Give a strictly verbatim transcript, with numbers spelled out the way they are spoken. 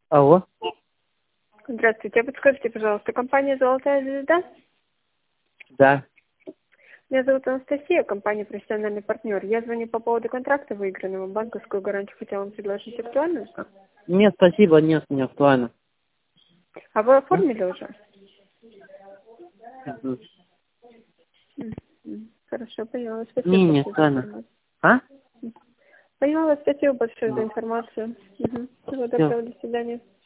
Алло. Здравствуйте. Подскажите, пожалуйста, компания «Золотая звезда»? Да. Меня зовут Анастасия, компания «Профессиональный партнер». Я звоню по поводу контракта выигранного. Банковскую гарантию хотела вам предложить. Актуально? Нет, спасибо, нет, не актуально. А вы оформили уже? Мгм. Мгм. Хорошо, поняла. Спасибо Не, не большое за актуально. информацию. А? Поняла. Спасибо большое за информацию. Угу. Всего Все. доброго. До свидания.